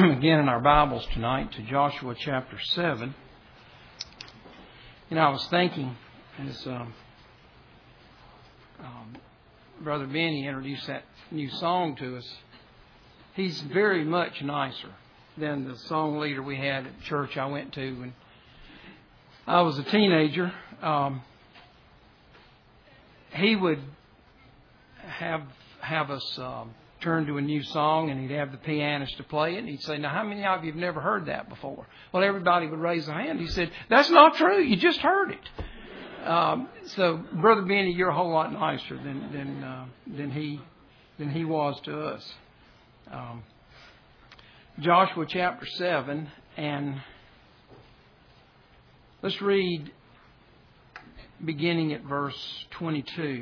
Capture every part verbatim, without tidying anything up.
again in our Bibles tonight to Joshua chapter seven. You know, I was thinking as um, um, Brother Benny introduced that new song to us, he's very much nicer than the song leader we had at church I went to when I was a teenager. Um, he would have have us um, turn to a new song, and he'd have the pianist to play it, and he'd say, "Now, how many of you have never heard that before?" Well, everybody would raise their hand. He said, "That's not true. You just heard it." Um, so, Brother Benny, you're a whole lot nicer than than uh, than he than he was to us. Um, Joshua chapter seven, and let's read beginning at verse twenty-two.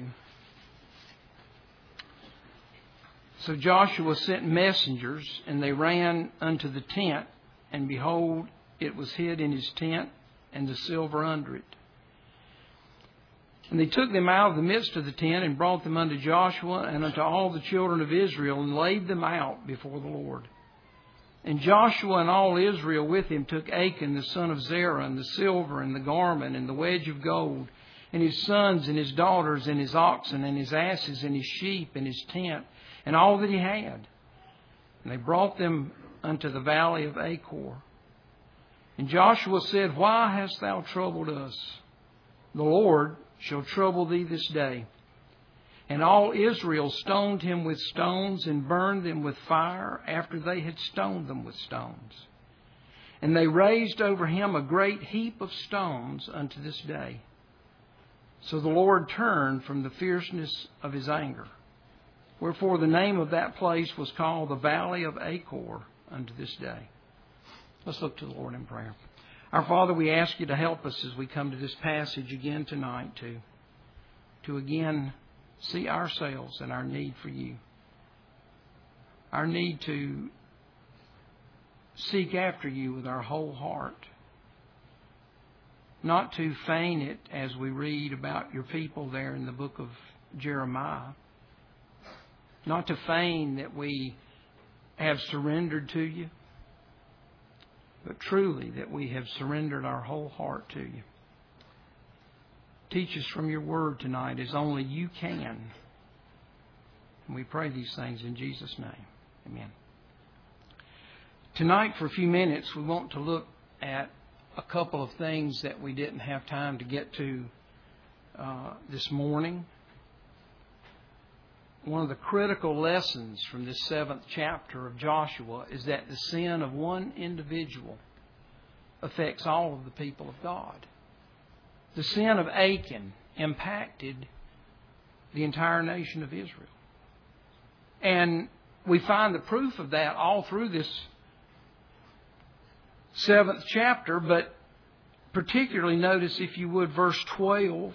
So Joshua sent messengers, and they ran unto the tent, and behold, it was hid in his tent, and the silver under it. And they took them out of the midst of the tent, and brought them unto Joshua and unto all the children of Israel, and laid them out before the Lord. And Joshua and all Israel with him took Achan the son of Zerah, and the silver, and the garment, and the wedge of gold, and his sons, and his daughters, and his oxen, and his asses, and his sheep, and his tent, and all that he had. And they brought them unto the valley of Achor. And Joshua said, Why hast thou troubled us? The Lord shall trouble thee this day. And all Israel stoned him with stones, and burned them with fire, after they had stoned them with stones. And they raised over him a great heap of stones unto this day. So the Lord turned from the fierceness of his anger. Wherefore the name of that place was called the Valley of Achor unto this day. Let's look to the Lord in prayer. Our Father, we ask you to help us as we come to this passage again tonight to, to again see ourselves and our need for you. Our need to seek after you with our whole heart. Not to feign it as we read about your people there in the book of Jeremiah. Not to feign that we have surrendered to you, but truly that we have surrendered our whole heart to you. Teach us from your word tonight as only you can. And we pray these things in Jesus' name. Amen. Tonight, for a few minutes, we want to look at a couple of things that we didn't have time to get to uh, this morning. One of the critical lessons from this seventh chapter of Joshua is that the sin of one individual affects all of the people of God. The sin of Achan impacted the entire nation of Israel. And we find the proof of that all through this seventh chapter, but particularly notice, if you would, verse twelve.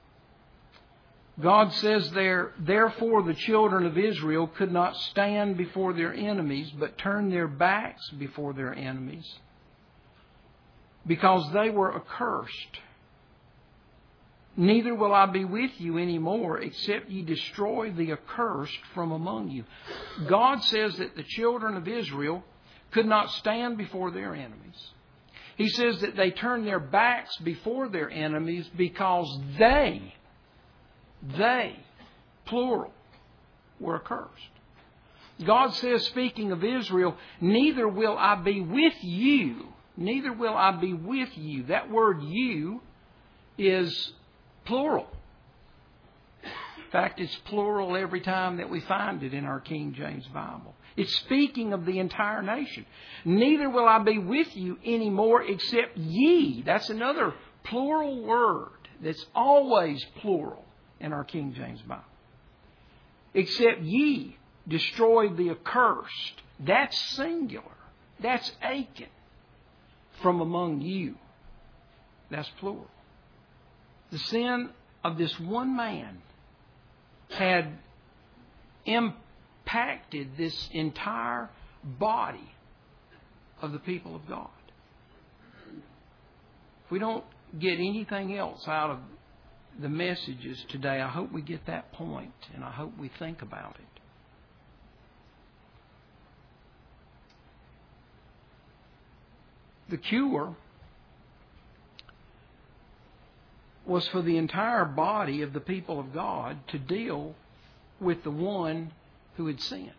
God says there, Therefore the children of Israel could not stand before their enemies, but turned their backs before their enemies, because they were accursed. Neither will I be with you any more, except ye destroy the accursed from among you. God says that the children of Israel could not stand before their enemies. He says that they turned their backs before their enemies because they They, plural, were accursed. God says, speaking of Israel, neither will I be with you. Neither will I be with you. That word you is plural. In fact, it's plural every time that we find it in our King James Bible. It's speaking of the entire nation. Neither will I be with you anymore except ye. That's another plural word that's always plural in our King James Bible. Except ye destroy the accursed. That's singular. That's Achan. From among you. That's plural. The sin of this one man had impacted this entire body of the people of God. If we don't get anything else out of the messages today, I hope we get that point, and I hope we think about it. the cure was for the entire body of the people of God to deal with the one who had sinned.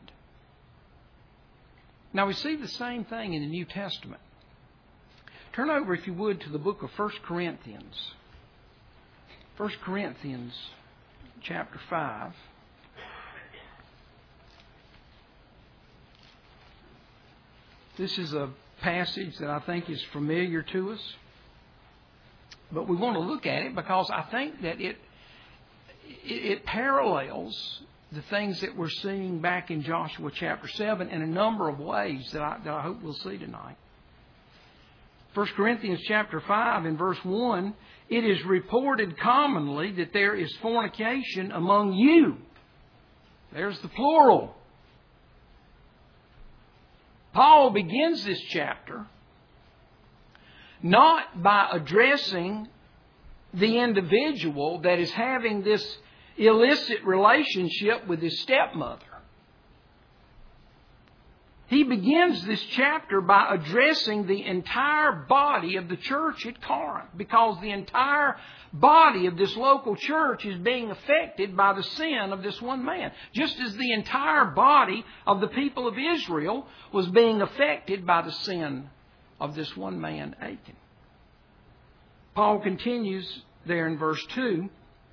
Now we see the same thing in the New Testament. Turn over, if you would, to the book of First Corinthians. First Corinthians chapter five. This is a passage that I think is familiar to us. But we want to look at it because I think that it, it, it parallels the things that we're seeing back in Joshua chapter seven in a number of ways that I, that I hope we'll see tonight. First Corinthians chapter five and verse one, it is reported commonly that there is fornication among you. There's the plural. Paul begins this chapter not by addressing the individual that is having this illicit relationship with his stepmother. He begins this chapter by addressing the entire body of the church at Corinth, because the entire body of this local church is being affected by the sin of this one man, just as the entire body of the people of Israel was being affected by the sin of this one man, Achan. Paul continues there in verse two,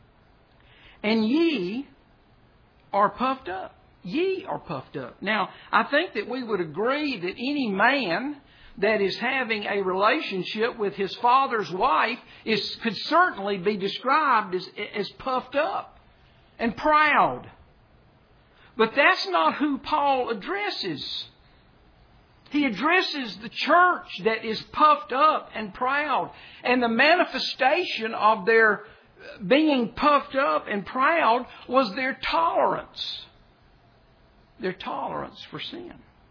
and ye are puffed up. Ye are puffed up. Now, I think that we would agree that any man that is having a relationship with his father's wife is could certainly be described as, as puffed up and proud. But that's not who Paul addresses. He addresses the church that is puffed up and proud. And the manifestation of their being puffed up and proud was their tolerance. Their tolerance for sin.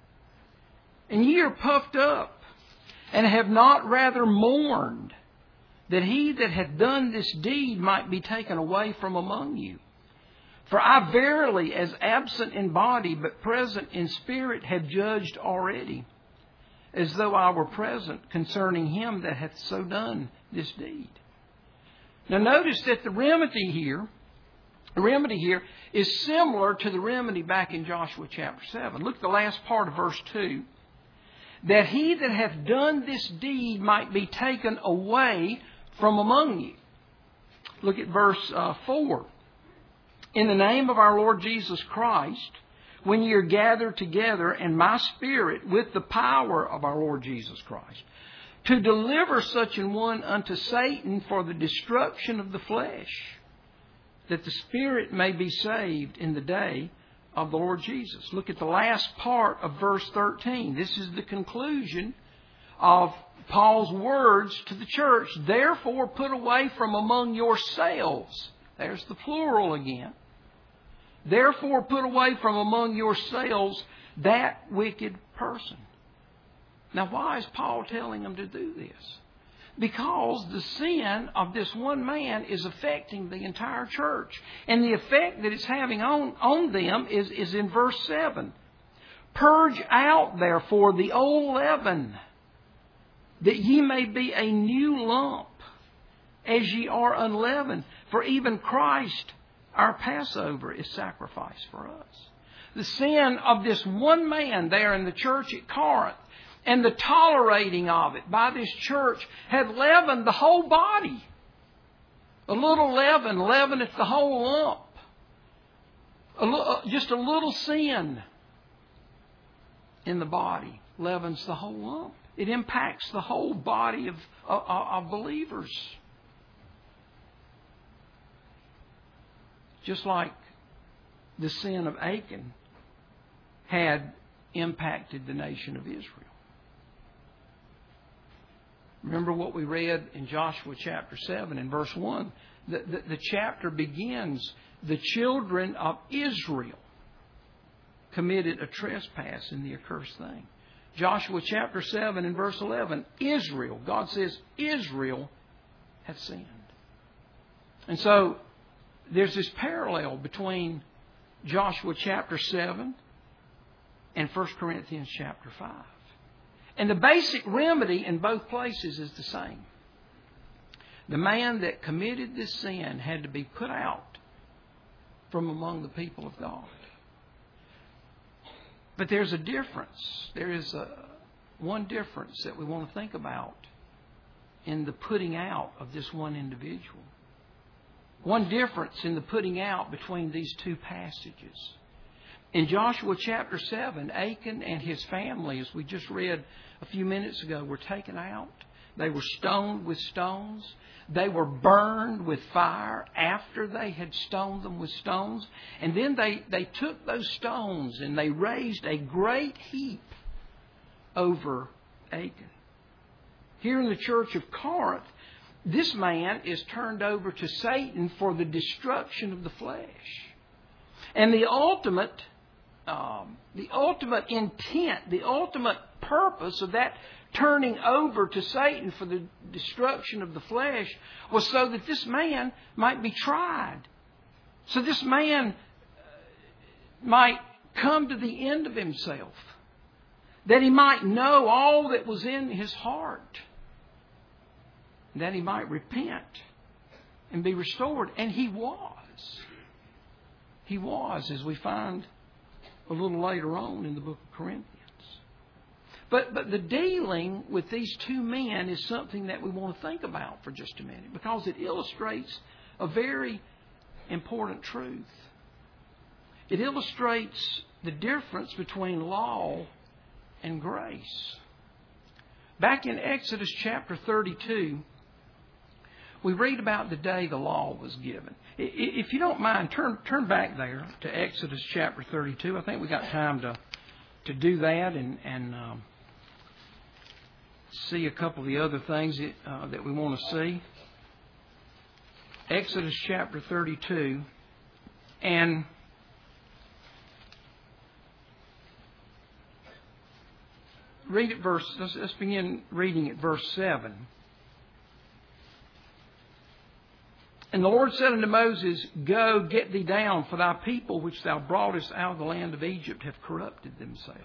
And ye are puffed up, and have not rather mourned, that he that hath done this deed might be taken away from among you. For I verily, as absent in body, but present in spirit, have judged already, as though I were present, concerning him that hath so done this deed. Now notice that the remedy here, the remedy here is similar to the remedy back in Joshua chapter seven. Look at the last part of verse two. That he that hath done this deed might be taken away from among you. Look at verse uh, four. In the name of our Lord Jesus Christ, when ye are gathered together, and my spirit with the power of our Lord Jesus Christ, to deliver such an one unto Satan for the destruction of the flesh, that the spirit may be saved in the day of the Lord Jesus. Look at the last part of verse thirteen. This is the conclusion of Paul's words to the church. Therefore put away from among yourselves. There's the plural again. Therefore put away from among yourselves that wicked person. Now why is Paul telling them to do this? Because the sin of this one man is affecting the entire church. And the effect that it's having on, on them is, is in verse seven. Purge out therefore the old leaven, that ye may be a new lump, as ye are unleavened. For even Christ, our Passover, is sacrificed for us. The sin of this one man there in the church at Corinth, and the tolerating of it by this church, had leavened the whole body. A little leaven leaveneth the whole lump. A little, just a little sin in the body leavens the whole lump. It impacts the whole body of, of, of believers. Just like the sin of Achan had impacted the nation of Israel. Remember what we read in Joshua chapter seven and verse one. The, the, the chapter begins, the children of Israel committed a trespass in the accursed thing. Joshua chapter seven and verse eleven, Israel, God says, Israel hath sinned. And so there's this parallel between Joshua chapter seven and First Corinthians chapter five. And the basic remedy in both places is the same. The man that committed this sin had to be put out from among the people of God. But there's a difference. There is a, one difference that we want to think about in the putting out of this one individual. One difference in the putting out between these two passages. In Joshua chapter seven, Achan and his family, as we just read a few minutes ago, were taken out. They were stoned with stones. They were burned with fire after they had stoned them with stones. And then they, they took those stones and they raised a great heap over Achan. Here in the church of Corinth, this man is turned over to Satan for the destruction of the flesh. And the ultimate, um, the ultimate intent, the ultimate purpose of that turning over to Satan for the destruction of the flesh was so that this man might be tried. So this man might come to the end of himself. That he might know all that was in his heart. That he might repent and be restored. And he was. He was, as we find a little later on in the book of Corinthians. But, but the dealing with these two men is something that we want to think about for just a minute, because it illustrates a very important truth. It illustrates the difference between law and grace. Back in Exodus chapter thirty-two, we read about the day the law was given. If you don't mind, turn turn back there to Exodus chapter thirty-two. I think we got time to to do that and and um, see a couple of the other things that, uh, that we want to see. Exodus chapter thirty-two, and read it verse. Let's, let's begin reading at verse seven. And the Lord said unto Moses, Go, get thee down, for thy people which thou broughtest out of the land of Egypt have corrupted themselves.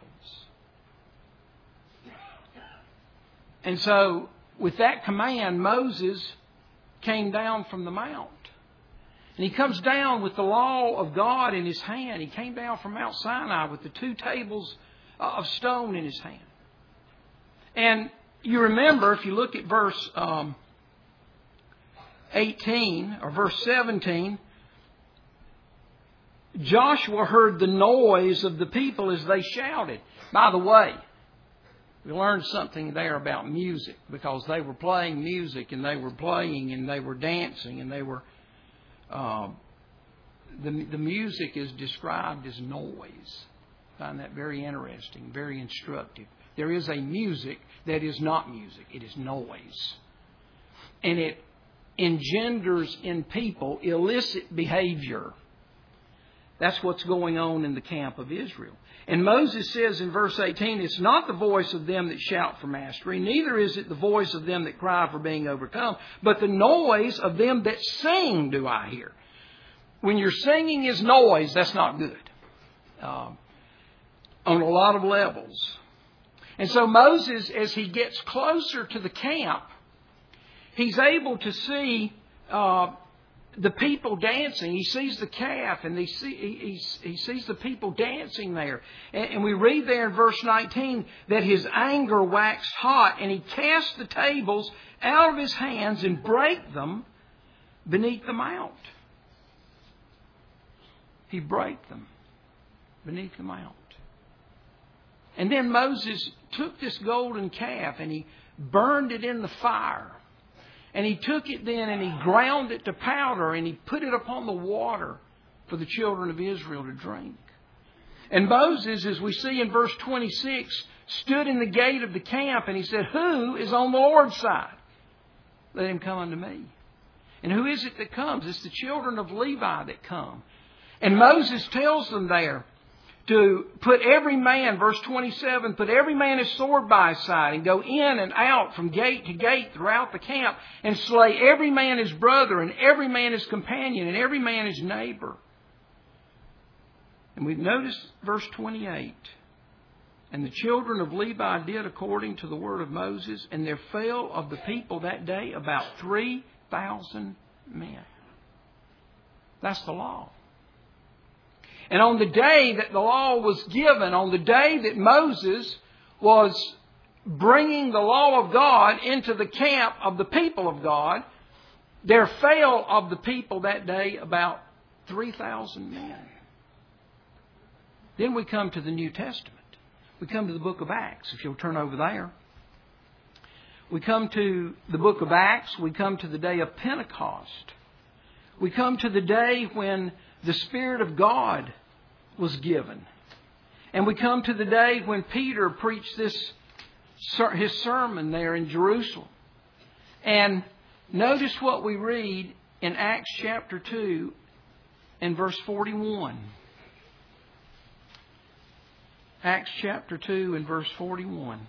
And so, with that command, Moses came down from the mount. And he comes down with the law of God in his hand. He came down from Mount Sinai with the two tables of stone in his hand. And you remember, if you look at verse um, eighteen or verse seventeen, Joshua heard the noise of the people as they shouted. By the way, we learned something there about music, because they were playing music and they were playing and they were dancing and they were... Uh, the, the music is described as noise. I find that very interesting, very instructive. There is a music that is not music. It is noise. And it engenders in people illicit behavior. That's what's going on in the camp of Israel. And Moses says in verse eighteen, It's not the voice of them that shout for mastery, neither is it the voice of them that cry for being overcome, but the noise of them that sing do I hear. When your singing is noise, that's not good. Um, on a lot of levels. And so Moses, as he gets closer to the camp, he's able to see uh, the people dancing. He sees the calf and he, see, he, he sees the people dancing there. And, and we read there in verse nineteen that his anger waxed hot, and he cast the tables out of his hands and brake them beneath the mount. He brake them beneath the mount. And then Moses took this golden calf and he burned it in the fire. And he took it then and he ground it to powder and he put it upon the water for the children of Israel to drink. And Moses, as we see in verse twenty-six, stood in the gate of the camp and he said, Who is on the Lord's side? Let him come unto me. And who is it that comes? It's the children of Levi that come. And Moses tells them there to put every man, verse twenty-seven, put every man his sword by his side and go in and out from gate to gate throughout the camp and slay every man his brother and every man his companion and every man his neighbor. And we've noticed verse twenty-eight. And the children of Levi did according to the word of Moses, and there fell of the people that day about three thousand men. That's the law. And on the day that the law was given, on the day that Moses was bringing the law of God into the camp of the people of God, there fell of the people that day about three thousand men. Then we come to the New Testament. We come to the book of Acts, if you'll turn over there. We come to the book of Acts. We come to the day of Pentecost. We come to the day when the Spirit of God was given. And we come to the day when Peter preached this his sermon there in Jerusalem. And notice what we read in Acts chapter two and verse forty-one. Acts chapter two and verse forty-one.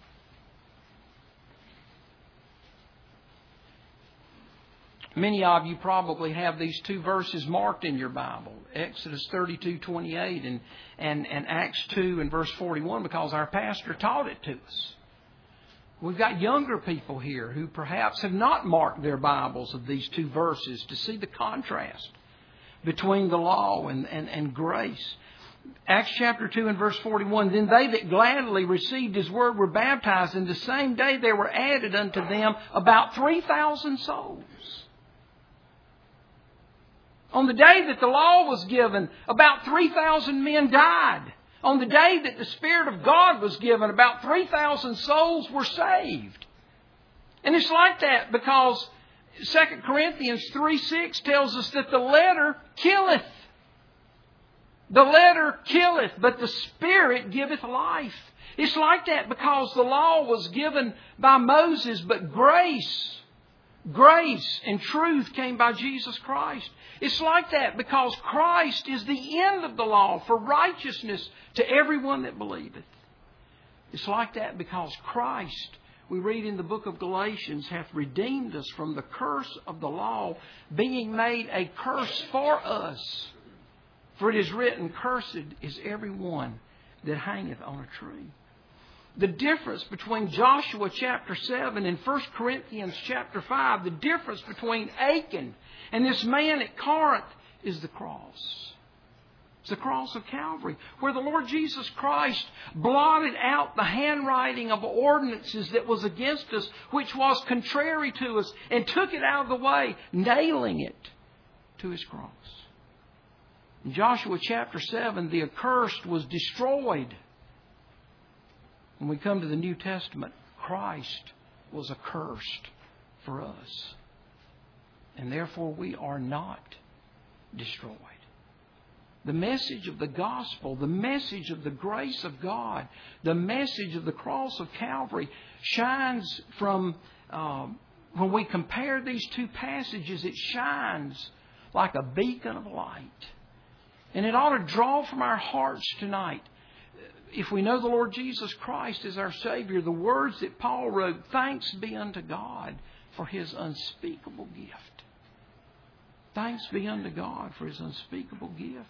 Many of you probably have these two verses marked in your Bible, Exodus thirty-two twenty-eight and, and, and Acts two and verse forty-one, because our pastor taught it to us. We've got younger people here who perhaps have not marked their Bibles of these two verses to see the contrast between the law and, and, and grace. Acts chapter two and verse forty-one, then they that gladly received His word were baptized, and the same day there were added unto them about three thousand souls. On the day that the law was given, about three thousand men died. On the day that the Spirit of God was given, about three thousand souls were saved. And it's like that because Second Corinthians three six tells us that the letter killeth. The letter killeth, but the Spirit giveth life. It's like that because the law was given by Moses, but grace, grace and truth came by Jesus Christ. It's like that because Christ is the end of the law for righteousness to everyone that believeth. It's like that because Christ, we read in the book of Galatians, hath redeemed us from the curse of the law, being made a curse for us. For it is written, cursed is every one that hangeth on a tree. The difference between Joshua chapter seven and First Corinthians chapter five, the difference between Achan and this man at Corinth is the cross. It's the cross of Calvary, where the Lord Jesus Christ blotted out the handwriting of ordinances that was against us, which was contrary to us, and took it out of the way, nailing it to His cross. In Joshua chapter seven, the accursed was destroyed. When we come to the New Testament, Christ was accursed for us. And therefore we are not destroyed. The message of the gospel, the message of the grace of God, the message of the cross of Calvary shines from, uh, when we compare these two passages, it shines like a beacon of light. And it ought to draw from our hearts tonight. If we know the Lord Jesus Christ as our Savior, the words that Paul wrote, thanks be unto God for His unspeakable gift. Thanks be unto God for His unspeakable gift.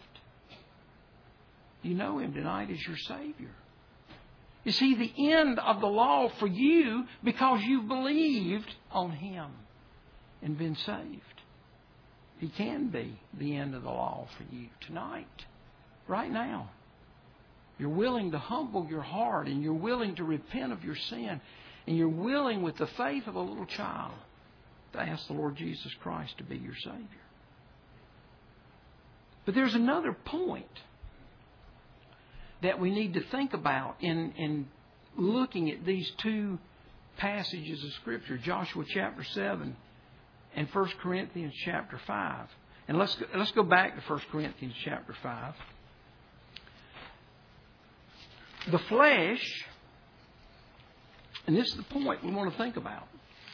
You know Him tonight as your Savior. Is He the end of the law for you because you believed on Him and been saved? He can be the end of the law for you tonight, right now. You're willing to humble your heart and you're willing to repent of your sin and you're willing with the faith of a little child to ask the Lord Jesus Christ to be your Savior. But there's another point that we need to think about in, in looking at these two passages of Scripture, Joshua chapter seven and First Corinthians chapter five. And let's go, let's go back to First Corinthians chapter five. The flesh, and this is the point we want to think about.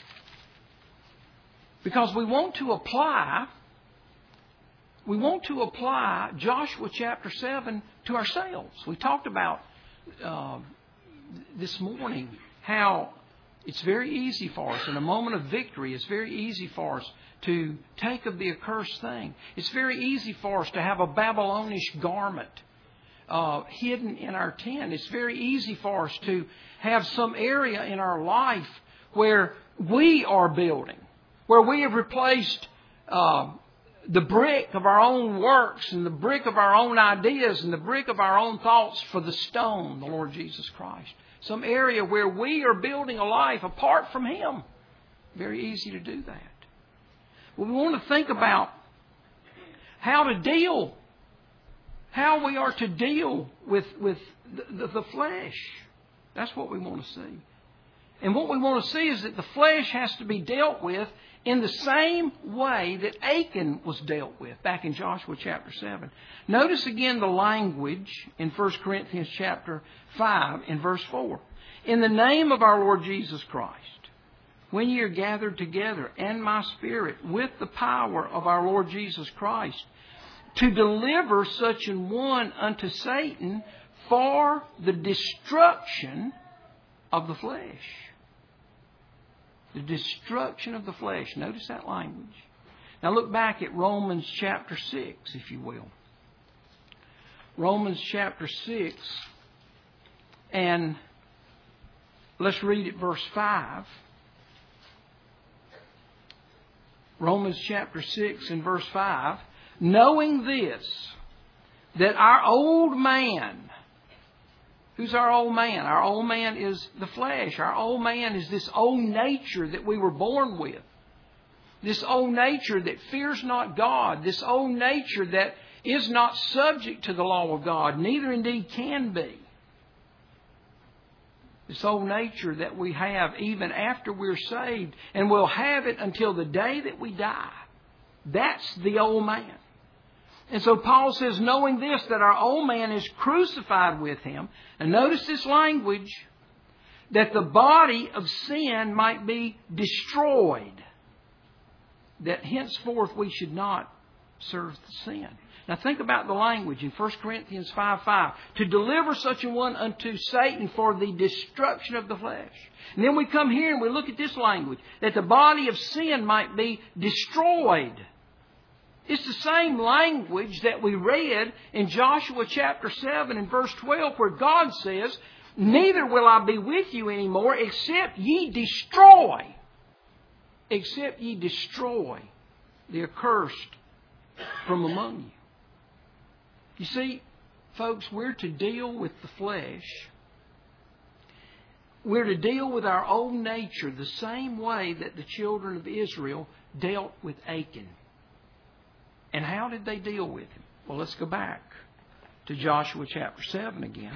Because we want to apply, we want to apply Joshua chapter seven to ourselves. We talked about uh, this morning how it's very easy for us, in a moment of victory, it's very easy for us to take of the accursed thing. It's very easy for us to have a Babylonish garment uh, hidden in our tent. It's very easy for us to have some area in our life where we are building, where we have replaced uh, the brick of our own works and the brick of our own ideas and the brick of our own thoughts for the stone, the Lord Jesus Christ. Some area where we are building a life apart from Him. Very easy to do that. Well, we want to think about how to deal, how we are to deal with, with the, the, the flesh. That's what we want to see. And what we want to see is that the flesh has to be dealt with in the same way that Achan was dealt with back in Joshua chapter seven. Notice again the language in First Corinthians chapter five in verse four. In the name of our Lord Jesus Christ, when ye are gathered together, and my Spirit, with the power of our Lord Jesus Christ, to deliver such an one unto Satan for the destruction of the flesh. The destruction of the flesh. Notice that language. Now look back at Romans chapter six, if you will. Romans chapter six, and let's read it verse five. Romans chapter six and verse five. Knowing this, that our old man... Who's our old man? Our old man is the flesh. Our old man is this old nature that we were born with. This old nature that fears not God. This old nature that is not subject to the law of God. Neither indeed can be. This old nature that we have even after we're saved. And we'll have it until the day that we die. That's the old man. And so Paul says, knowing this, that our old man is crucified with Him. And notice this language, that the body of sin might be destroyed. That henceforth we should not serve sin. Now think about the language in First Corinthians five five. To deliver such a one unto Satan for the destruction of the flesh. And then we come here and we look at this language. That the body of sin might be destroyed. It's the same language that we read in Joshua chapter seven and verse twelve, where God says, neither will I be with you anymore except ye destroy. Except ye destroy the accursed from among you. You see, folks, we're to deal with the flesh. We're to deal with our old nature the same way that the children of Israel dealt with Achan. And how did they deal with him? Well, let's go back to Joshua chapter seven again.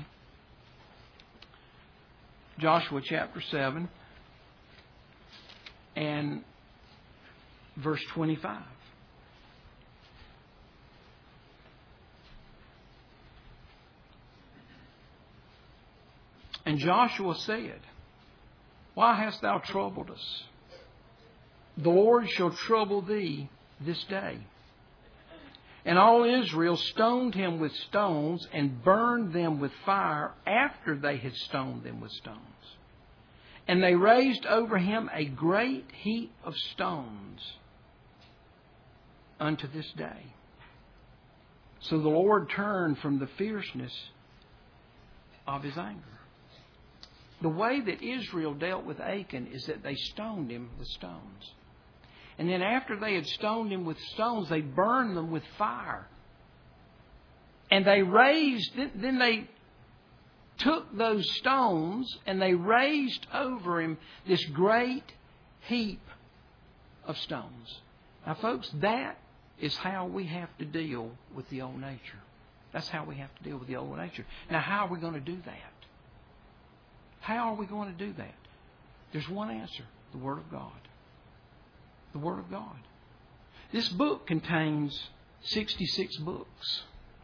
Joshua chapter seven and verse twenty-five. And Joshua said, why hast thou troubled us? The Lord shall trouble thee this day. And all Israel stoned him with stones and burned them with fire after they had stoned them with stones. And they raised over him a great heap of stones unto this day. So the Lord turned from the fierceness of His anger. The way that Israel dealt with Achan is that they stoned him with stones. And then after they had stoned him with stones, they burned them with fire. And they raised, then they took those stones and they raised over him this great heap of stones. Now, folks, that is how we have to deal with the old nature. That's how we have to deal with the old nature. Now, how are we going to do that? How are we going to do that? There's one answer, the Word of God. The Word of God. This book contains sixty-six books.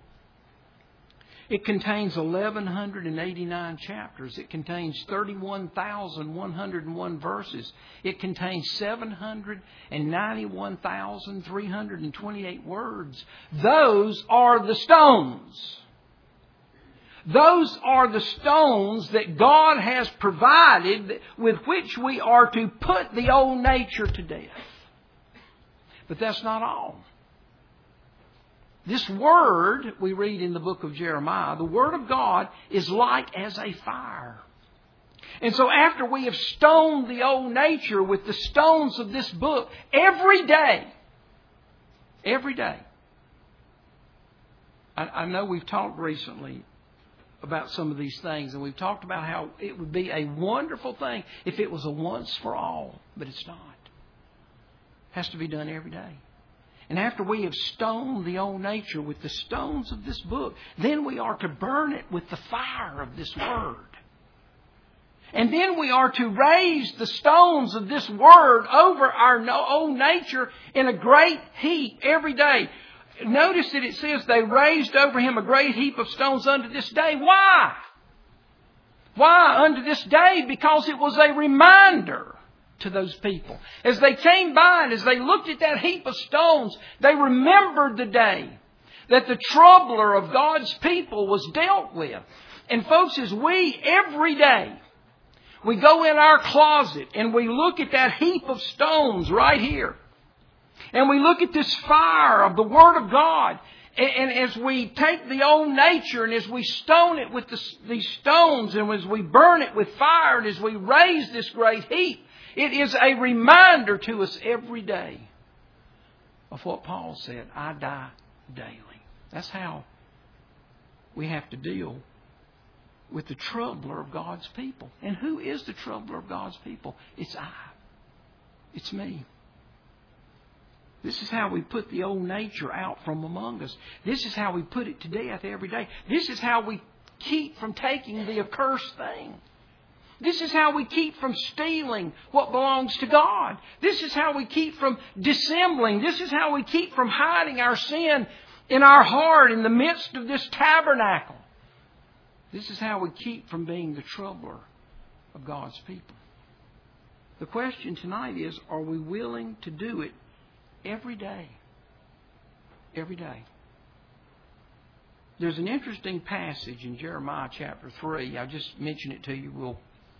It contains eleven eighty-nine chapters. It contains thirty-one thousand one hundred one verses. It contains seven hundred ninety-one thousand three hundred twenty-eight words. Those are the stones. Those are the stones that God has provided with which we are to put the old nature to death. But that's not all. This Word, we read in the book of Jeremiah, the Word of God is like as a fire. And so after we have stoned the old nature with the stones of this book, every day, every day, I, I know we've talked recently about some of these things, and we've talked about how it would be a wonderful thing if it was a once for all, but it's not. It has to be done every day. And after we have stoned the old nature with the stones of this book, then we are to burn it with the fire of this Word. And then we are to raise the stones of this Word over our old nature in a great heap every day. Notice that it says they raised over him a great heap of stones unto this day. Why? Why unto this day? Because it was a reminder to those people. As they came by and as they looked at that heap of stones, they remembered the day that the troubler of God's people was dealt with. And folks, as we every day, we go in our closet and we look at that heap of stones right here. And we look at this fire of the Word of God. And, and as we take the old nature and as we stone it with the, these stones and as we burn it with fire and as we raise this great heap, it is a reminder to us every day of what Paul said, I die daily. That's how we have to deal with the troubler of God's people. And who is the troubler of God's people? It's I. It's me. This is how we put the old nature out from among us. This is how we put it to death every day. This is how we keep from taking the accursed thing. This is how we keep from stealing what belongs to God. This is how we keep from dissembling. This is how we keep from hiding our sin in our heart in the midst of this tabernacle. This is how we keep from being the troubler of God's people. The question tonight is, are we willing to do it every day? Every day. There's an interesting passage in Jeremiah chapter three. I'll just mention it to you. We'll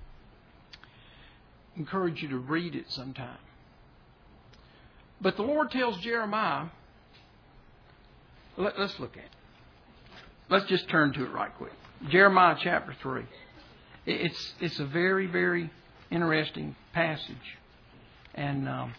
encourage you to read it sometime. But the Lord tells Jeremiah, let, let's look at it. Let's just turn to it right quick. Jeremiah chapter three. It's, it's a very, very interesting passage. And um,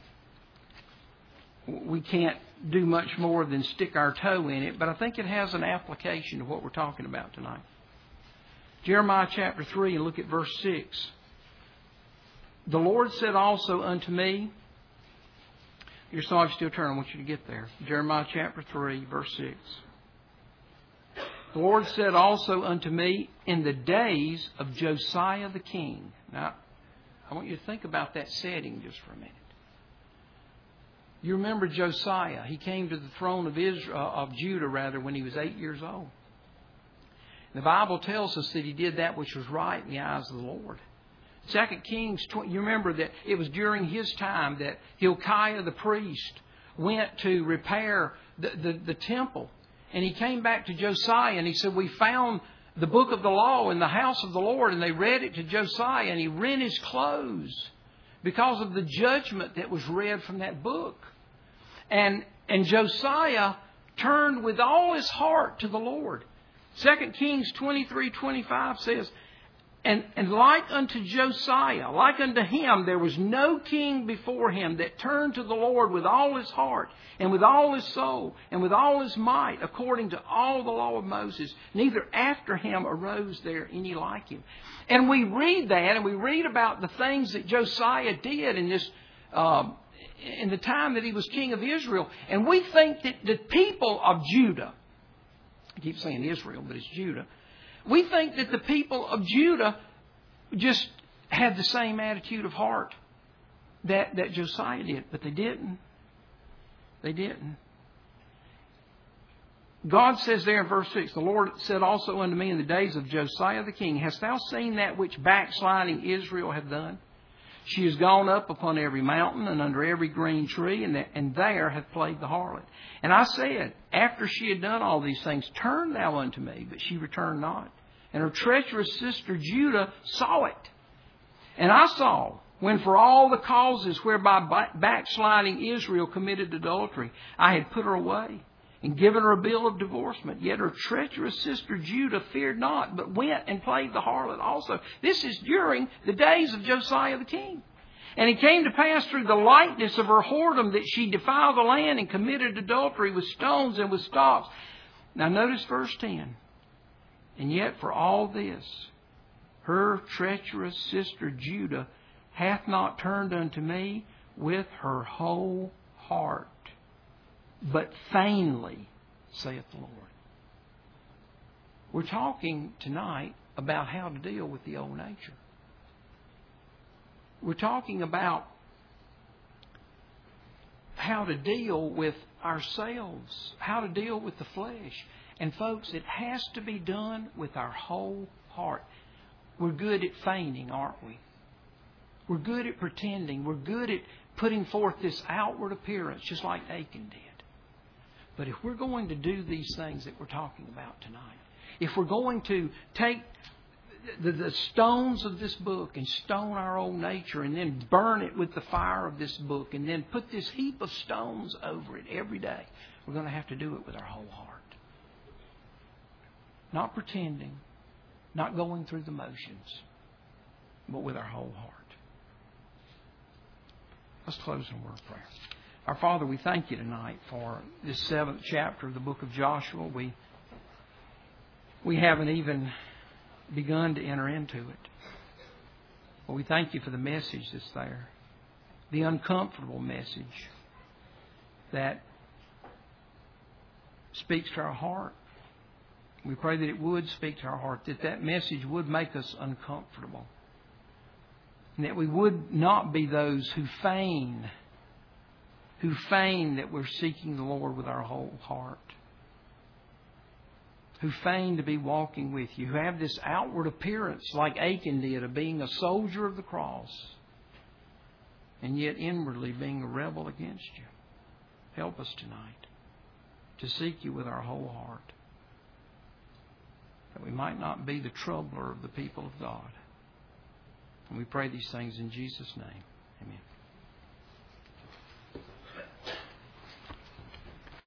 we can't do much more than stick our toe in it, but I think it has an application to what we're talking about tonight. Jeremiah chapter three, and look at verse six. The Lord said also unto me, your song's still turning, I want you to get there. Jeremiah chapter three, verse six. The Lord said also unto me, in the days of Josiah the king. Now, I want you to think about that setting just for a minute. You remember Josiah. He came to the throne of Israel, of Judah rather, when he was eight years old. The Bible tells us that he did that which was right in the eyes of the Lord. Second Kings, you remember that it was during his time that Hilkiah the priest went to repair the, the, the temple. And he came back to Josiah and he said, we found the book of the law in the house of the Lord. And they read it to Josiah and he rent his clothes because of the judgment that was read from that book. And, and Josiah turned with all his heart to the Lord. Second Kings twenty-three twenty-five says, And, and like unto Josiah, like unto him, there was no king before him that turned to the Lord with all his heart and with all his soul and with all his might, according to all the law of Moses. Neither after him arose there any like him. And we read that, and we read about the things that Josiah did in this, uh, in the time that he was king of Israel. And we think that the people of Judah, I keep saying Israel, but it's Judah. We think that the people of Judah just had the same attitude of heart that, that Josiah did. But they didn't. They didn't. God says there in verse six, the Lord said also unto me in the days of Josiah the king, hast thou seen that which backsliding Israel hath done? She has gone up upon every mountain and under every green tree, and, that, and there hath played the harlot. And I said, after she had done all these things, turn thou unto me. But she returned not. And her treacherous sister Judah saw it. And I saw, when for all the causes whereby backsliding Israel committed adultery, I had put her away. and given her a bill of divorcement. Yet her treacherous sister Judah feared not, but went and played the harlot also. This is during the days of Josiah the king. And it came to pass through the lightness of her whoredom that she defiled the land and committed adultery with stones and with stocks. Now notice verse ten. And yet for all this, her treacherous sister Judah hath not turned unto me with her whole heart, but vainly, saith the Lord. We're talking tonight about how to deal with the old nature. We're talking about how to deal with ourselves, how to deal with the flesh. And folks, it has to be done with our whole heart. We're good at feigning, aren't we? We're good at pretending. We're good at putting forth this outward appearance, just like Achan did. But if we're going to do these things that we're talking about tonight, if we're going to take the, the stones of this book and stone our old nature and then burn it with the fire of this book and then put this heap of stones over it every day, we're going to have to do it with our whole heart. Not pretending, not going through the motions, but with our whole heart. Let's close in a word of prayer. Our Father, we thank you tonight for this seventh chapter of the book of Joshua. We, we haven't even begun to enter into it. But we thank you for the message that's there. The uncomfortable message that speaks to our heart. We pray that it would speak to our heart, that that message would make us uncomfortable. And that we would not be those who feign, who feign that we're seeking the Lord with our whole heart. Who feign to be walking with you, who have this outward appearance like Achan did of being a soldier of the cross, and yet inwardly being a rebel against you. Help us tonight to seek you with our whole heart, that we might not be the troubler of the people of God. And we pray these things in Jesus' name. Amen.